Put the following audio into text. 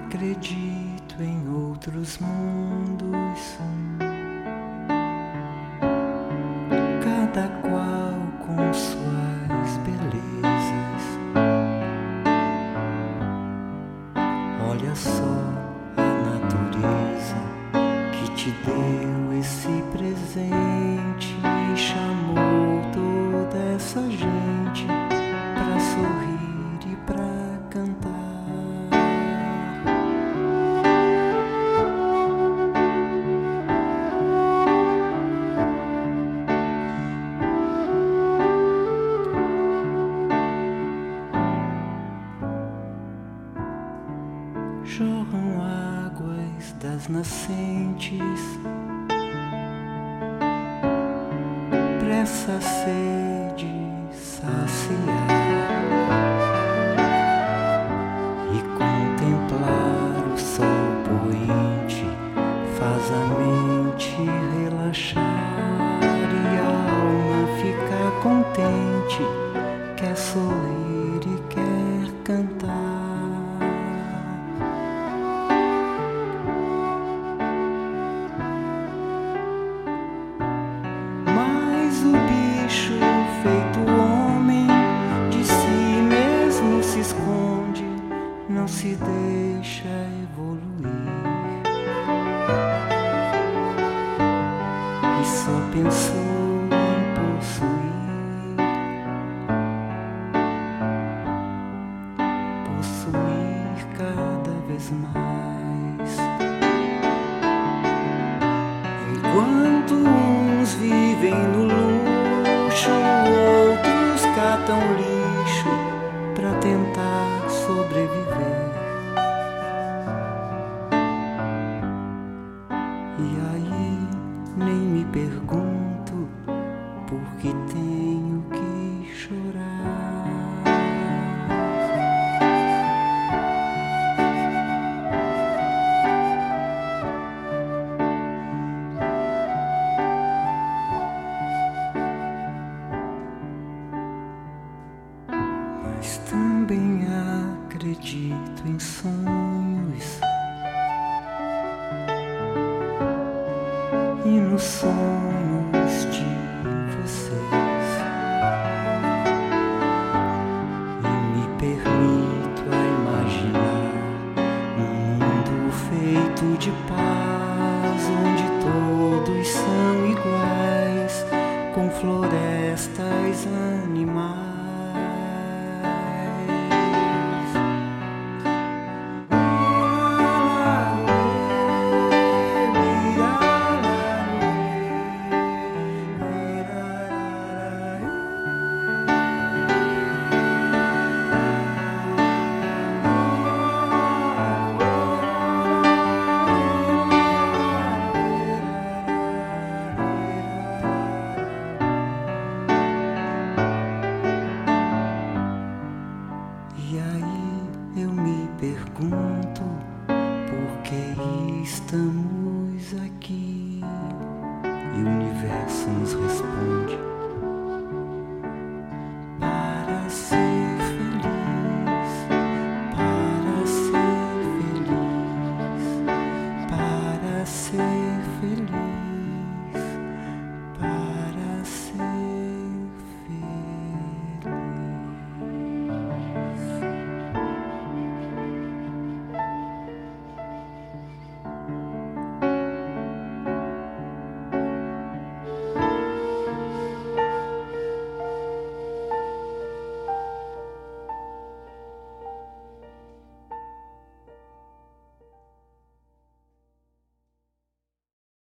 acredito em outros mundos, cada qual com suas belezas. Olha só a natureza que te deu esse presente e chamou toda essa gente pra sorrir e pra cantar. Jorram águas das nascentes pra essa sede saciar e contemplar o sol poente faz a mente relaxar e a alma fica contente, quer sorrir e quer cantar. O bicho feito homem de si mesmo se esconde, não se deixa evoluir e só pensou em possuir cada vez mais. Enquanto uns vivem no luxo, outros catam lixo pra tentar sobreviver. E aí nem me pergunto por que tenho que chorar. Mas também acredito em sonhos, e nos sonhos de vocês, e me permito a imaginar um mundo feito de paz, onde todos são iguais, com florestas animais. E aí eu me pergunto por que estamos aqui, e o universo nos responde.